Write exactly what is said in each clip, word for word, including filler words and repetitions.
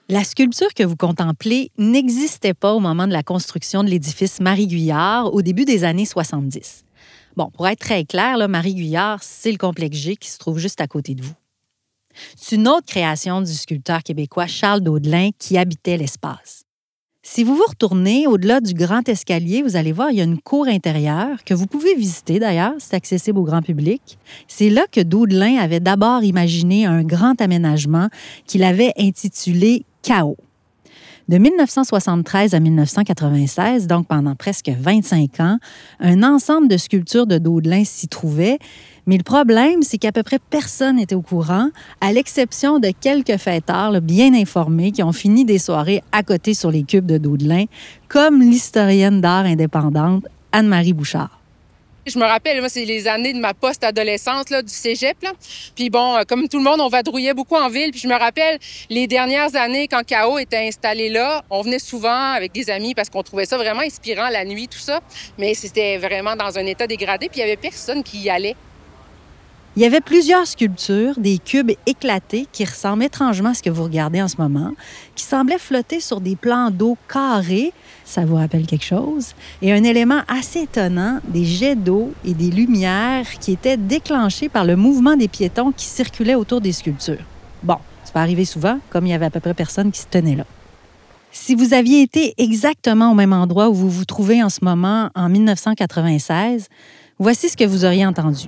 La sculpture que vous contemplez n'existait pas au moment de la construction de l'édifice Marie-Guyard au début des années soixante-dix. Bon, pour être très clair, là, Marie-Guyard, c'est le complexe G qui se trouve juste à côté de vous. C'est une autre création du sculpteur québécois Charles Daudelin qui habitait l'espace. Si vous vous retournez au-delà du grand escalier, vous allez voir, il y a une cour intérieure que vous pouvez visiter d'ailleurs, c'est accessible au grand public. C'est là que Daudelin avait d'abord imaginé un grand aménagement qu'il avait intitulé Chaos. De mille neuf cent soixante-treize à mille neuf cent quatre-vingt-seize, donc pendant presque vingt-cinq ans, un ensemble de sculptures de Daudelin s'y trouvait. Mais le problème, c'est qu'à peu près personne n'était au courant, à l'exception de quelques fêtards là, bien informés qui ont fini des soirées à côté sur les cubes de Daudelin, comme l'historienne d'art indépendante Anne-Marie Bouchard. Je me rappelle, moi, c'est les années de ma post-adolescence, là, du cégep. Là. Puis bon, comme tout le monde, on vadrouillait beaucoup en ville. Puis je me rappelle, les dernières années, quand Chaos était installé là, on venait souvent avec des amis parce qu'on trouvait ça vraiment inspirant la nuit, tout ça. Mais c'était vraiment dans un état dégradé. Puis il n'y avait personne qui y allait. Il y avait plusieurs sculptures, des cubes éclatés qui ressemblent étrangement à ce que vous regardez en ce moment, qui semblaient flotter sur des plans d'eau carrés, ça vous rappelle quelque chose, et un élément assez étonnant, des jets d'eau et des lumières qui étaient déclenchés par le mouvement des piétons qui circulaient autour des sculptures. Bon, ça peut arriver souvent, comme il y avait à peu près personne qui se tenait là. Si vous aviez été exactement au même endroit où vous vous trouvez en ce moment, en mille neuf cent quatre-vingt-seize, voici ce que vous auriez entendu.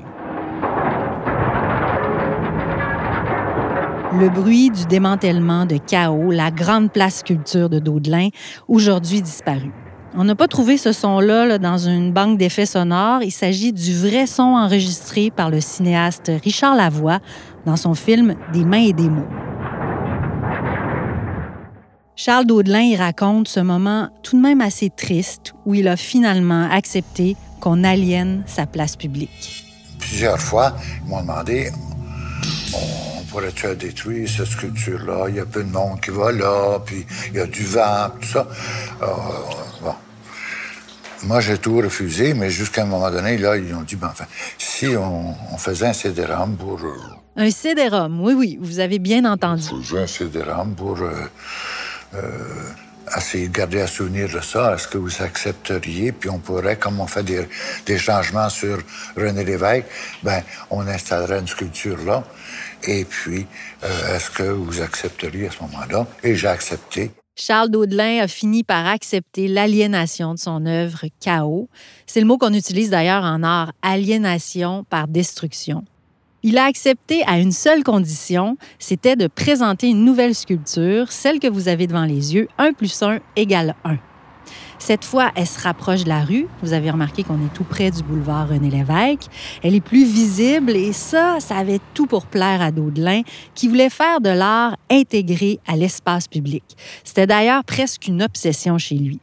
Le bruit du démantèlement de Chaos, la grande place sculpture de Daudelin, aujourd'hui disparue. On n'a pas trouvé ce son-là là, dans une banque d'effets sonores. Il s'agit du vrai son enregistré par le cinéaste Richard Lavoie dans son film « Des mains et des mots ». Charles Daudelin y raconte ce moment tout de même assez triste où il a finalement accepté qu'on aliène sa place publique. Plusieurs fois, ils m'ont demandé on pourrait-tu détruire cette sculpture-là? Il y a peu de monde qui va là, puis il y a du vent, tout ça. Euh, bon. Moi, j'ai tout refusé, mais jusqu'à un moment donné, là, ils ont dit, ben, enfin, si on, on faisait un C D-ROM pour... Euh, un C D-ROM, oui, oui, vous avez bien entendu. On faisait un C D-ROM pour euh, euh, essayer de garder un souvenir de ça. Est-ce que vous accepteriez? Puis on pourrait, comme on fait des, des changements sur René Lévesque, ben, on installerait une sculpture là. Et puis, euh, est-ce que vous accepteriez à ce moment-là? Et j'ai accepté. Charles Daudelin a fini par accepter l'aliénation de son œuvre Chaos. C'est le mot qu'on utilise d'ailleurs en art, aliénation par destruction. Il a accepté à une seule condition, c'était de présenter une nouvelle sculpture, celle que vous avez devant les yeux, un plus un égale un. Cette fois, elle se rapproche de la rue. Vous avez remarqué qu'on est tout près du boulevard René-Lévesque. Elle est plus visible et ça, ça avait tout pour plaire à Daudelin, qui voulait faire de l'art intégré à l'espace public. C'était d'ailleurs presque une obsession chez lui.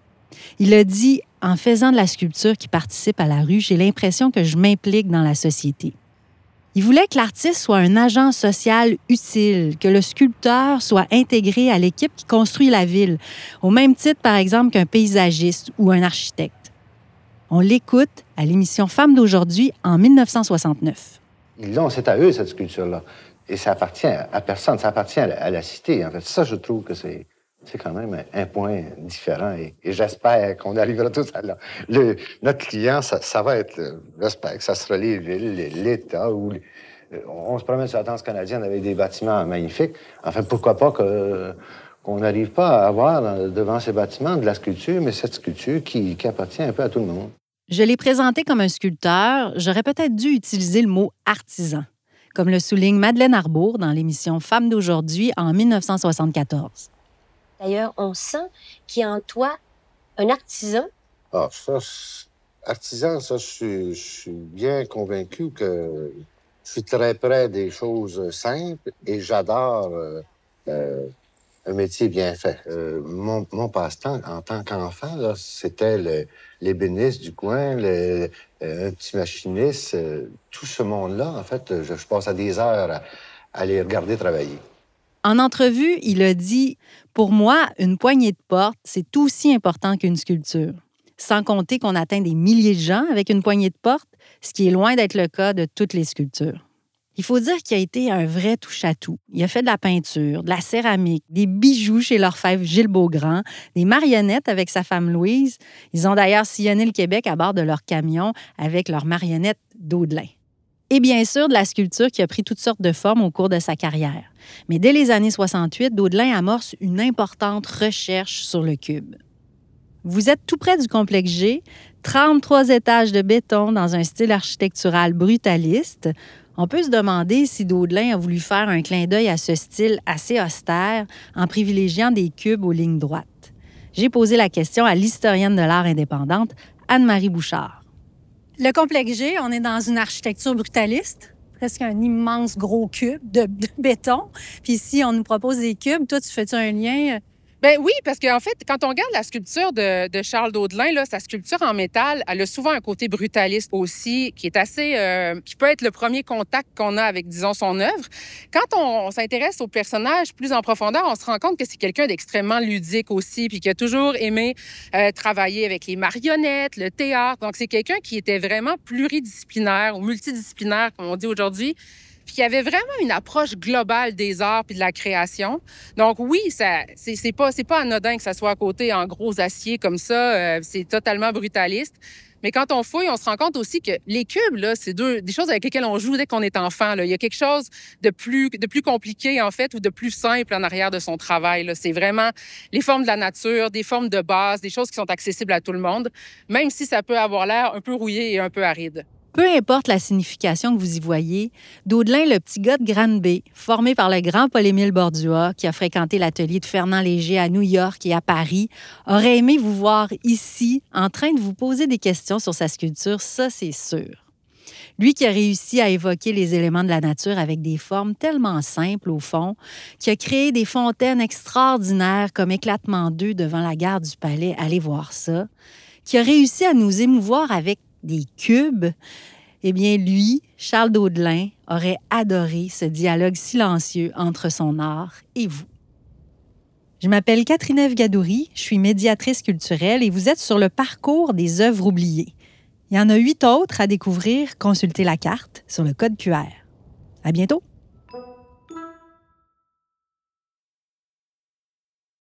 Il a dit, en faisant de la sculpture qui participe à la rue, j'ai l'impression que je m'implique dans la société. Il voulait que l'artiste soit un agent social utile, que le sculpteur soit intégré à l'équipe qui construit la ville, au même titre, par exemple, qu'un paysagiste ou un architecte. On l'écoute à l'émission Femmes d'aujourd'hui en mille neuf cent soixante-neuf. Ils l'ont, c'est à eux, cette sculpture-là. Et ça appartient à personne, ça appartient à la, à la cité. En fait, ça, je trouve que c'est... C'est quand même un point différent et, et j'espère qu'on arrivera tous à là. Le, notre client, ça, ça va être, j'espère que ça sera les villes, l'État, ou les, on se promène sur la danse canadienne avec des bâtiments magnifiques. Enfin, pourquoi pas que, qu'on n'arrive pas à avoir devant ces bâtiments de la sculpture, mais cette sculpture qui, qui appartient un peu à tout le monde. Je l'ai présenté comme un sculpteur. J'aurais peut-être dû utiliser le mot artisan, comme le souligne Madeleine Arbour dans l'émission Femmes d'aujourd'hui en mille neuf cent soixante-quatorze. D'ailleurs, on sent qu'il y a en toi un artisan. Ah, ça, artisan, ça, je suis, je suis bien convaincu que je suis très près des choses simples et j'adore euh, euh, un métier bien fait. Euh, mon, mon passe-temps, en tant qu'enfant, là, c'était le, l'ébéniste du coin, le, euh, un petit machiniste. Euh, tout ce monde-là, en fait, je, je passe à des heures à, à les regarder travailler. En entrevue, il a dit « Pour moi, une poignée de porte, c'est aussi important qu'une sculpture. Sans compter qu'on atteint des milliers de gens avec une poignée de porte, ce qui est loin d'être le cas de toutes les sculptures. » Il faut dire qu'il a été un vrai touche-à-tout. Il a fait de la peinture, de la céramique, des bijoux chez l'orfèvre Gilles Beaugrand, des marionnettes avec sa femme Louise. Ils ont d'ailleurs sillonné le Québec à bord de leur camion avec leurs marionnettes Daudelin. Et bien sûr, de la sculpture qui a pris toutes sortes de formes au cours de sa carrière. Mais dès les années soixante-huit, Daudelin amorce une importante recherche sur le cube. Vous êtes tout près du complexe G, trente-trois étages de béton dans un style architectural brutaliste. On peut se demander si Daudelin a voulu faire un clin d'œil à ce style assez austère en privilégiant des cubes aux lignes droites. J'ai posé la question à l'historienne de l'art indépendante, Anne-Marie Bouchard. Le complexe G, on est dans une architecture brutaliste, presque un immense gros cube de, de béton. Puis ici, on nous propose des cubes. Toi, tu fais-tu un lien? Ben oui, parce qu'en fait, quand on regarde la sculpture de, de Charles Daudelin, là, sa sculpture en métal, elle a souvent un côté brutaliste aussi, qui est assez, euh, qui peut être le premier contact qu'on a avec, disons, son œuvre. Quand on, on s'intéresse au personnage plus en profondeur, on se rend compte que c'est quelqu'un d'extrêmement ludique aussi, puis qui a toujours aimé euh, travailler avec les marionnettes, le théâtre. Donc, c'est quelqu'un qui était vraiment pluridisciplinaire ou multidisciplinaire, comme on dit aujourd'hui, puis il y avait vraiment une approche globale des arts puis de la création. Donc oui, ça, c'est, c'est pas, c'est pas anodin que ça soit à côté en gros acier comme ça. Euh, c'est totalement brutaliste. Mais quand on fouille, on se rend compte aussi que les cubes, là, c'est deux, des choses avec lesquelles on joue dès qu'on est enfant. Là. Il y a quelque chose de plus, de plus compliqué, en fait, ou de plus simple en arrière de son travail. Là. C'est vraiment les formes de la nature, des formes de base, des choses qui sont accessibles à tout le monde, même si ça peut avoir l'air un peu rouillé et un peu aride. Peu importe la signification que vous y voyez, Daudelin, le petit gars de Granby, formé par le grand Paul-Émile Bordua, qui a fréquenté l'atelier de Fernand Léger à New York et à Paris, aurait aimé vous voir ici en train de vous poser des questions sur sa sculpture, ça c'est sûr. Lui qui a réussi à évoquer les éléments de la nature avec des formes tellement simples au fond, qui a créé des fontaines extraordinaires comme Éclatement d'œufs devant la gare du Palais, allez voir ça, qui a réussi à nous émouvoir avec des cubes, eh bien, lui, Charles Daudelin, aurait adoré ce dialogue silencieux entre son art et vous. Je m'appelle Catherine Gadouri, je suis médiatrice culturelle et vous êtes sur le parcours des œuvres oubliées. Il y en a huit autres à découvrir, consultez la carte sur le code Q R. À bientôt!